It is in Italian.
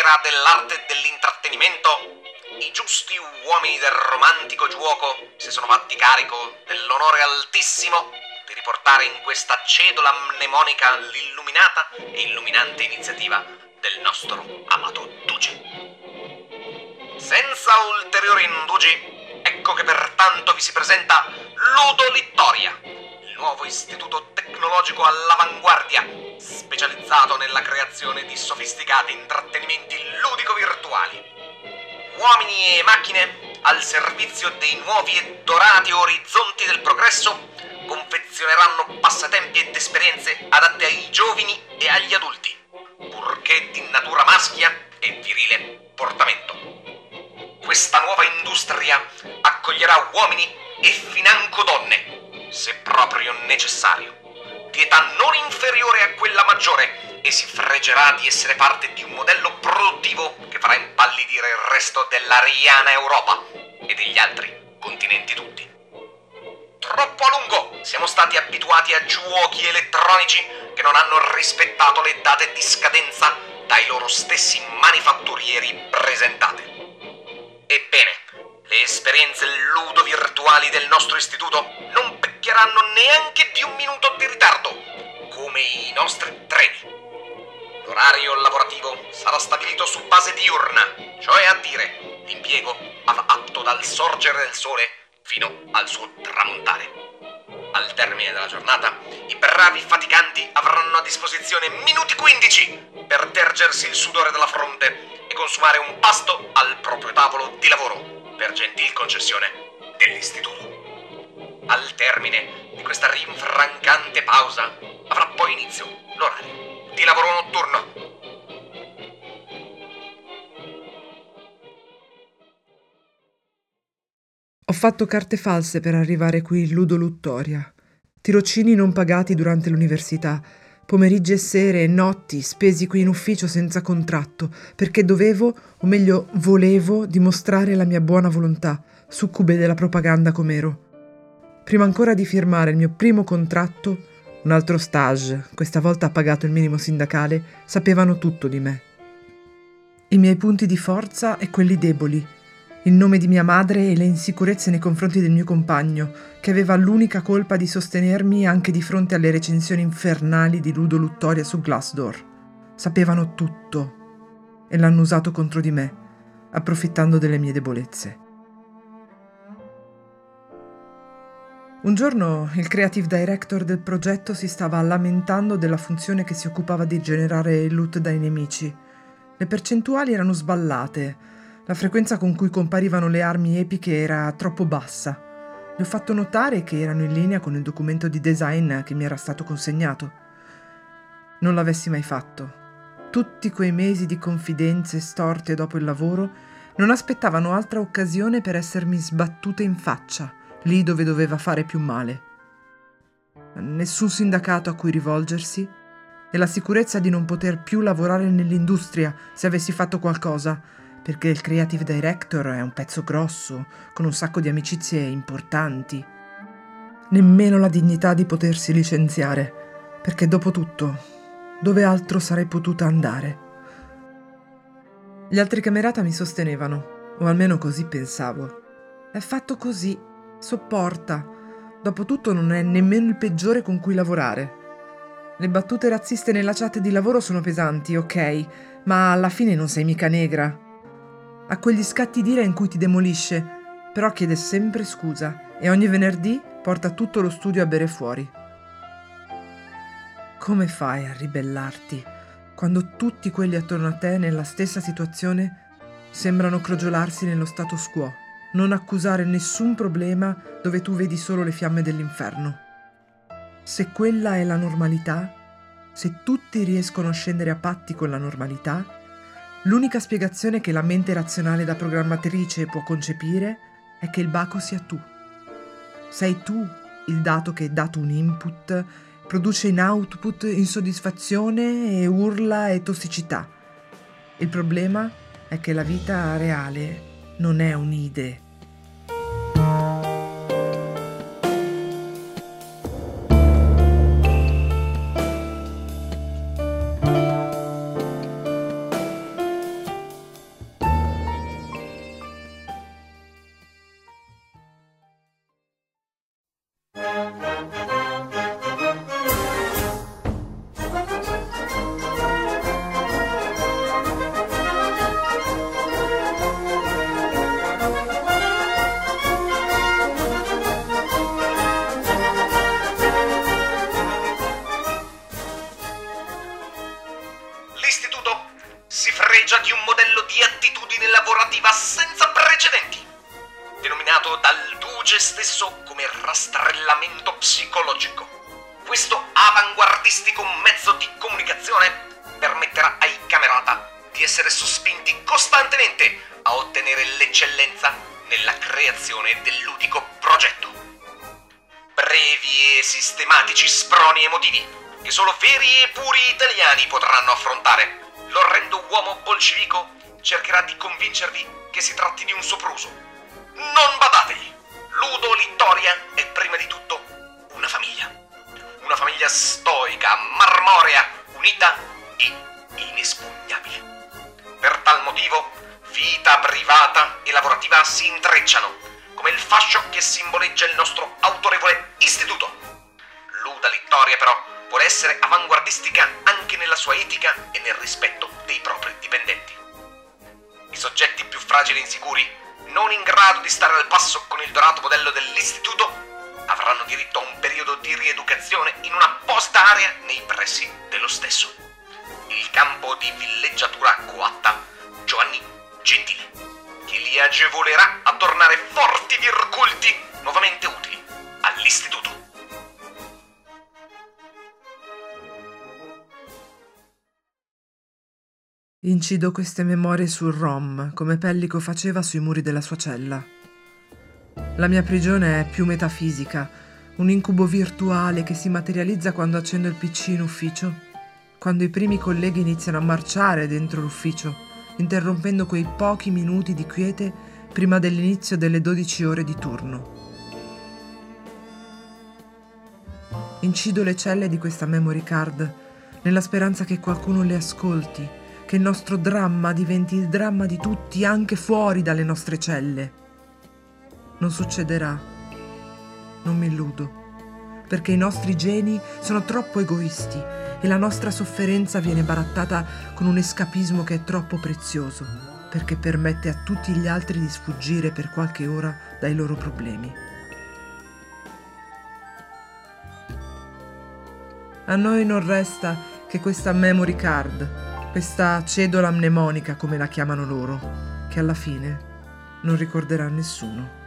sfera dell'arte e dell'intrattenimento, i giusti uomini del romantico giuoco si sono fatti carico dell'onore altissimo di riportare in questa cedola mnemonica l'illuminata e illuminante iniziativa del nostro amato Duce. Senza ulteriori indugi, ecco che pertanto vi si presenta Ludo Littoria, il nuovo istituto tecnologico all'avanguardia, specializzato nella creazione di sofisticati intrattenimenti ludico-virtuali. Uomini e macchine al servizio dei nuovi e dorati orizzonti del progresso confezioneranno passatempi ed esperienze adatte ai giovani e agli adulti, purché di natura maschia e virile portamento. Questa nuova industria accoglierà uomini e financo donne, se proprio necessario, di età non inferiore a quella maggiore, e si fregerà di essere parte di un modello produttivo che farà impallidire il resto dell'ariana Europa e degli altri continenti tutti. Troppo a lungo siamo stati abituati a giochi elettronici che non hanno rispettato le date di scadenza dai loro stessi manifatturieri presentate. Ebbene, le esperienze ludo-virtuali del nostro istituto non pecchieranno neanche di un minuto di ritardo, come i nostri treni. L'orario lavorativo sarà stabilito su base diurna, cioè a dire, l'impiego atto dal sorgere del sole fino al suo tramontare. Al termine della giornata, i bravi faticanti avranno a disposizione minuti 15 per tergersi il sudore dalla fronte e consumare un pasto al proprio tavolo di lavoro, per gentil concessione dell'istituto. Al termine di questa rinfrancante pausa avrà poi inizio l'orario di lavoro notturno. Ho fatto carte false per arrivare qui, Ludo Littoria. Tirocini non pagati durante l'università, pomeriggi e sere e notti spesi qui in ufficio senza contratto, perché dovevo, o meglio volevo, dimostrare la mia buona volontà, succube della propaganda com'ero. Prima ancora di firmare il mio primo contratto, un altro stage, questa volta pagato il minimo sindacale, sapevano tutto di me. I miei punti di forza e quelli deboli, il nome di mia madre e le insicurezze nei confronti del mio compagno, che aveva l'unica colpa di sostenermi anche di fronte alle recensioni infernali di Ludo Littoria su Glassdoor. Sapevano tutto e l'hanno usato contro di me, approfittando delle mie debolezze. Un giorno il creative director del progetto si stava lamentando della funzione che si occupava di generare il loot dai nemici. Le percentuali erano sballate, la frequenza con cui comparivano le armi epiche era troppo bassa. Gli ho fatto notare che erano in linea con il documento di design che mi era stato consegnato. Non l'avessi mai fatto. Tutti quei mesi di confidenze storte dopo il lavoro non aspettavano altra occasione per essermi sbattute in faccia, lì dove doveva fare più male. Nessun sindacato a cui rivolgersi e la sicurezza di non poter più lavorare nell'industria se avessi fatto qualcosa, perché il creative director è un pezzo grosso, con un sacco di amicizie importanti. Nemmeno la dignità di potersi licenziare, perché dopo tutto, dove altro sarei potuta andare? Gli altri camerata mi sostenevano, o almeno così pensavo. È fatto così, sopporta. Dopotutto non è nemmeno il peggiore con cui lavorare. Le battute razziste nella chat di lavoro sono pesanti, ok, ma alla fine non sei mica negra. Ha quegli scatti d'ira in cui ti demolisce, però chiede sempre scusa e ogni venerdì porta tutto lo studio a bere fuori. Come fai a ribellarti quando tutti quelli attorno a te nella stessa situazione sembrano crogiolarsi nello status quo, non accusare nessun problema dove tu vedi solo le fiamme dell'inferno? Se quella è la normalità, se tutti riescono a scendere a patti con la normalità, l'unica spiegazione che la mente razionale da programmatrice può concepire è che il baco sia tu. Sei tu il dato che, dato un input, produce in output insoddisfazione e urla e tossicità. Il problema è che la vita reale non è un'idea. stesso come rastrellamento psicologico. Questo avanguardistico mezzo di comunicazione permetterà ai camerata di essere sospinti costantemente a ottenere l'eccellenza nella creazione del ludico progetto. Brevi e sistematici sproni emotivi che solo veri e puri italiani potranno affrontare. L'orrendo uomo bolscevico cercherà di convincervi che si tratti di un sopruso. Non badategli! Ludo Littoria è prima di tutto una famiglia. Una famiglia stoica, marmorea, unita e inespugnabile. Per tal motivo, vita privata e lavorativa si intrecciano, come il fascio che simboleggia il nostro autorevole istituto. Luda Littoria, però, vuole essere avanguardistica anche nella sua etica e nel rispetto dei propri dipendenti. I soggetti più fragili e insicuri, non in grado di stare al passo con il dorato modello dell'istituto, avranno diritto a un periodo di rieducazione in un'apposta area nei pressi dello stesso. Il campo di villeggiatura coatta Giovanni Gentili, che li agevolerà a tornare forti virculti nuovamente utili all'istituto. Incido queste memorie sul ROM, come Pellico faceva sui muri della sua cella. La mia prigione è più metafisica, un incubo virtuale che si materializza quando accendo il PC in ufficio, quando i primi colleghi iniziano a marciare dentro l'ufficio, interrompendo quei pochi minuti di quiete prima dell'inizio delle 12 ore di turno. Incido le celle di questa memory card, nella speranza che qualcuno le ascolti, che il nostro dramma diventi il dramma di tutti anche fuori dalle nostre celle. Non succederà. Non mi illudo, perché i nostri geni sono troppo egoisti e la nostra sofferenza viene barattata con un escapismo che è troppo prezioso, perché permette a tutti gli altri di sfuggire per qualche ora dai loro problemi. A noi non resta che questa memory card, questa cedola mnemonica come la chiamano loro, che alla fine non ricorderà nessuno.